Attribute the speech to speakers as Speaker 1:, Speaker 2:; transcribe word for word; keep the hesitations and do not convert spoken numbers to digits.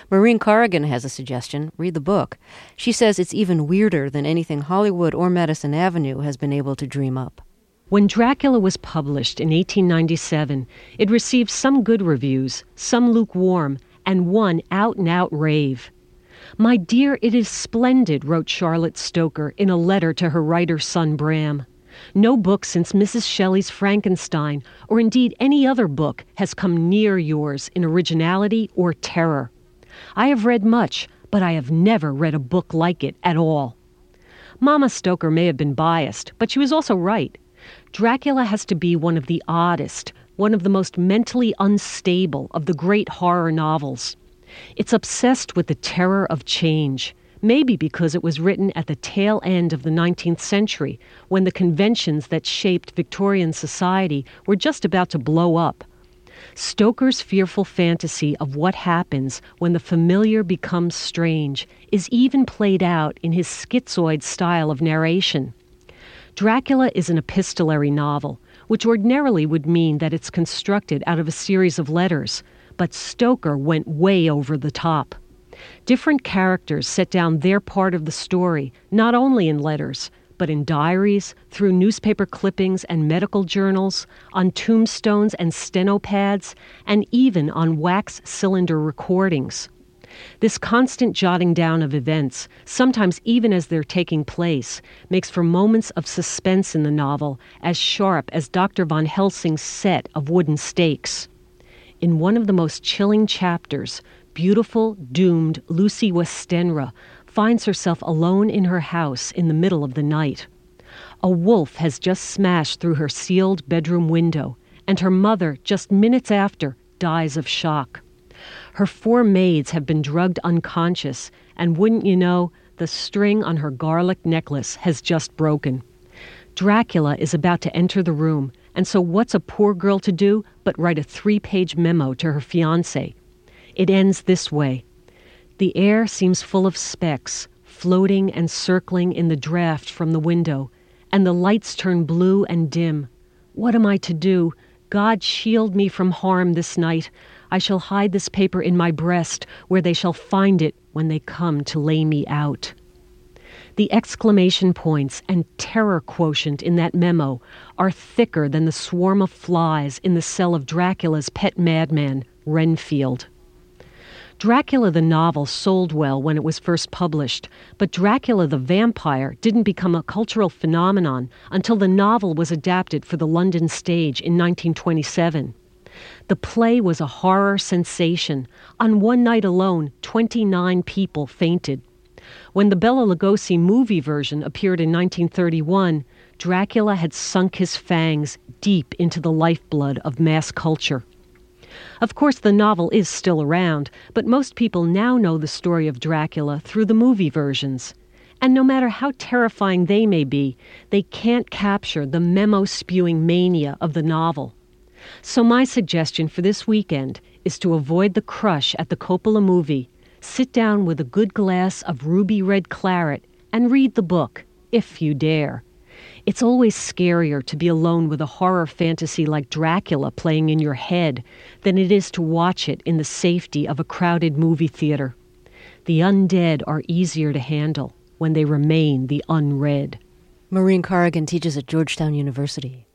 Speaker 1: Maureen Corrigan has a suggestion. Read the book. She says it's even weirder than anything Hollywood or Madison Avenue has been able to dream up.
Speaker 2: When Dracula was published in eighteen ninety-seven, it received some good reviews, some lukewarm, and one out-and-out rave. "My dear, it is splendid," wrote Charlotte Stoker in a letter to her writer son Bram. "No book since Missus Shelley's Frankenstein, or indeed any other book, has come near yours in originality or terror. I have read much, but I have never read a book like it at all." Mama Stoker may have been biased, but she was also right. Dracula has to be one of the oddest, one of the most mentally unstable of the great horror novels. It's obsessed with the terror of change, maybe because it was written at the tail end of the nineteenth century, when the conventions that shaped Victorian society were just about to blow up. Stoker's fearful fantasy of what happens when the familiar becomes strange is even played out in his schizoid style of narration. Dracula is an epistolary novel, which ordinarily would mean that it's constructed out of a series of letters, but Stoker went way over the top. Different characters set down their part of the story, not only in letters, but in diaries, through newspaper clippings and medical journals, on tombstones and stenopads, and even on wax cylinder recordings. This constant jotting down of events, sometimes even as they're taking place, makes for moments of suspense in the novel as sharp as Doctor Von Helsing's set of wooden stakes. In one of the most chilling chapters, beautiful, doomed Lucy Westenra finds herself alone in her house in the middle of the night. A wolf has just smashed through her sealed bedroom window, and her mother, just minutes after, dies of shock. Her four maids have been drugged unconscious, and wouldn't you know, the string on her garlic necklace has just broken. Dracula is about to enter the room, and so what's a poor girl to do but write a three-page memo to her fiancé? It ends this way. The air seems full of specks, floating and circling in the draft from the window, and the lights turn blue and dim. What am I to do? God shield me from harm this night. I shall hide this paper in my breast, where they shall find it when they come to lay me out. The exclamation points and terror quotient in that memo are thicker than the swarm of flies in the cell of Dracula's pet madman, Renfield. Dracula the novel sold well when it was first published, but Dracula the vampire didn't become a cultural phenomenon until the novel was adapted for the London stage in nineteen twenty-seven. The play was a horror sensation. On one night alone, twenty-nine people fainted. When the Bela Lugosi movie version appeared in nineteen thirty-one, Dracula had sunk his fangs deep into the lifeblood of mass culture. Of course, the novel is still around, but most people now know the story of Dracula through the movie versions. And no matter how terrifying they may be, they can't capture the memo-spewing mania of the novel. So my suggestion for this weekend is to avoid the crush at the Coppola movie, sit down with a good glass of ruby red claret, and read the book, if you dare. It's always scarier to be alone with a horror fantasy like Dracula playing in your head than it is to watch it in the safety of a crowded movie theater. The undead are easier to handle when they remain the unread.
Speaker 1: Maureen Corrigan teaches at Georgetown University.